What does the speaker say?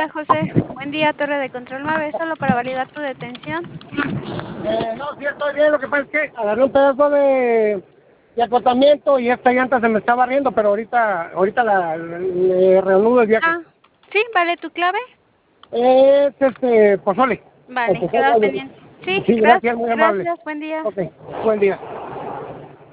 Hola, José. Buen día, Torre de Control 9. Solo para validar tu detención. No, sí estoy bien, lo que pasa es que agarré un pedazo de acotamiento y esta llanta se me está barriendo, pero ahorita le reanudo el viaje. Ah, sí, vale, ¿tu clave? Es Pozole. Vale, El quedo al pozole. pendiente. Sí, Sí, gracias, gracias, muy amable. gracias, buen día. Ok, buen día.